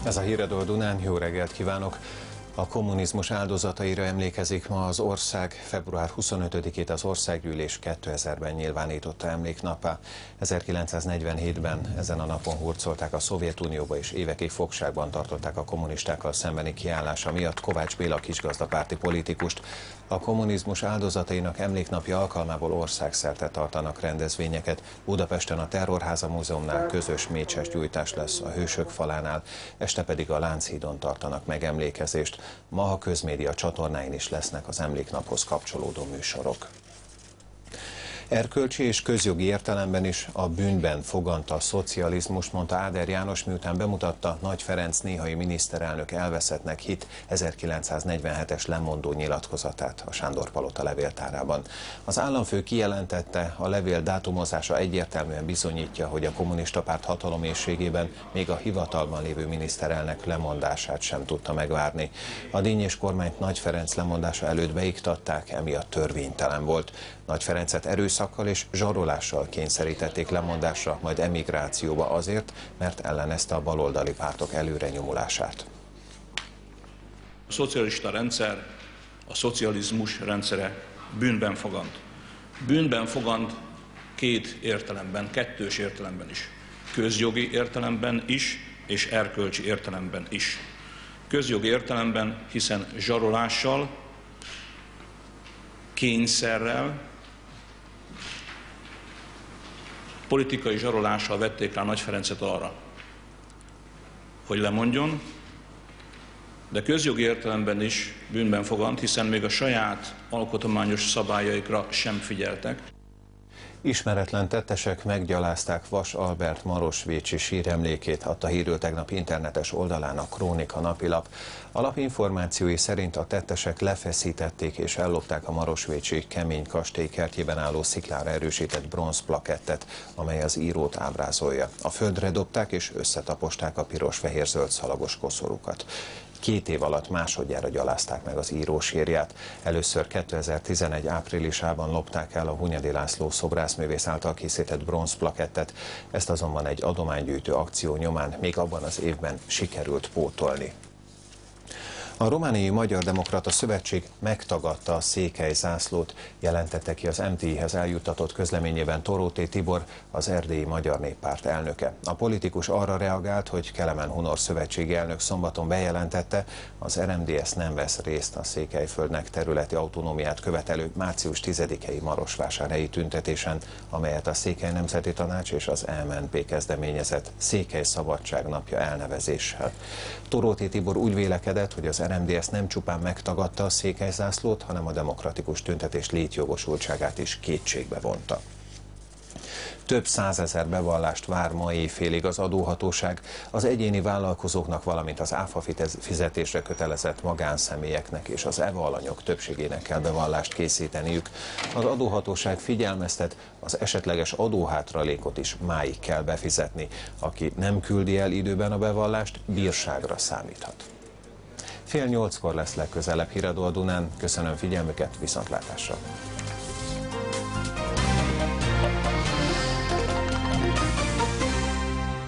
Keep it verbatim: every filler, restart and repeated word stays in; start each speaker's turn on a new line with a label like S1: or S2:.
S1: Ez a Híradó Dunán, jó reggelt kívánok! A kommunizmus áldozataira emlékezik ma az ország. február huszonötödikét az országgyűlés kétezerben nyilvánította emléknappá. ezerkilencszáznegyvenhétben ezen a napon hurcolták a Szovjetunióba és évekig fogságban tartották a kommunistákkal szembeni kiállása miatt Kovács Béla kisgazdapárti politikust. A kommunizmus áldozatainak emléknapja alkalmából országszerte tartanak rendezvényeket. Budapesten a Terrorháza Múzeumnál közös mécses gyújtás lesz a Hősök falánál, este pedig a Lánchídon tartanak megemlékezést. Ma a közmédia csatornáin is lesznek az emléknaphoz kapcsolódó műsorok. Erkölcsi és közjogi értelemben is a bűnben foganta a szocializmust, mondta Áder János, miután bemutatta Nagy Ferenc néhai miniszterelnök elveszettnek hit ezerkilencszáznegyvenhetes lemondó nyilatkozatát a Sándor-palota levéltárában. Az államfő kijelentette, a levél dátumozása egyértelműen bizonyítja, hogy a kommunista párt hataloméhségében még a hivatalban lévő miniszterelnök lemondását sem tudta megvárni. A dínyés kormányt Nagy Ferenc lemondása előtt beiktatták, emiatt törvénytelen volt. Nagy Ferencet erőszakkal és zsarolással kényszerítették lemondásra, majd emigrációba azért, mert ellenezte a baloldali pártok előrenyomulását.
S2: A szocialista rendszer, a szocializmus rendszere bűnben fogant. Bűnben fogant két értelemben, kettős értelemben is. Közjogi értelemben is, és erkölcsi értelemben is. Közjogi értelemben, hiszen zsarolással, kényszerrel, politikai zsarolással vették rá Nagy Ferencet arra, hogy lemondjon, de közjogi értelemben is bűnben fogant, hiszen még a saját alkotmányos szabályaikra sem figyeltek.
S1: Ismeretlen tettesek meggyalázták Vas Albert marosvécsi síremlékét, adta hírül tegnap internetes oldalán a Krónika napilap. A lap információi szerint a tettesek lefeszítették és ellopták a marosvécsi Kemény kastély kertjében álló sziklára erősített bronzplakettet, amely az írót ábrázolja. A földre dobták és összetaposták a piros-fehér-zöld szalagos koszorúkat. Két év alatt másodjára gyalázták meg az író sírját. Először kétezer-tizenegy áprilisában lopták el a Hunyadi László szobrászművész által készített bronzplakettet, ezt azonban egy adománygyűjtő akció nyomán még abban az évben sikerült pótolni. A Romániai Magyar Demokrata Szövetség megtagadta a székely zászlót, jelentette ki az em té i-hez eljuttatott közleményében Toróti Tibor, az Erdélyi Magyar Néppárt elnöke. A politikus arra reagált, hogy Kelemen Hunor szövetségi elnök szombaton bejelentette, az er em dé es nem vesz részt a Székelyföldnek területi autonómiát követelő március tizedikei marosvásárhelyi tüntetésen, amelyet a Székely Nemzeti Tanács és az em en pé kezdeményezett Székely Szabadság napja elnevezéssel. Toróti Tibor úgy vélekedett, hogy az er em dé es nem csupán megtagadta a székelyzászlót, hanem a demokratikus tüntetés létjogosultságát is kétségbe vonta. Több százezer bevallást vár ma éjfélig az adóhatóság az egyéni vállalkozóknak, valamint az áfa fizetésre kötelezett magánszemélyeknek és az EVA alanyok többségének kell bevallást készíteniük. Az adóhatóság figyelmeztet, az esetleges adóhátralékot is máig kell befizetni. Aki nem küldi el időben a bevallást, bírságra számíthat. Fél nyolckor lesz legközelebb Híradó a Dunán. Köszönöm figyelmüket, viszontlátásra!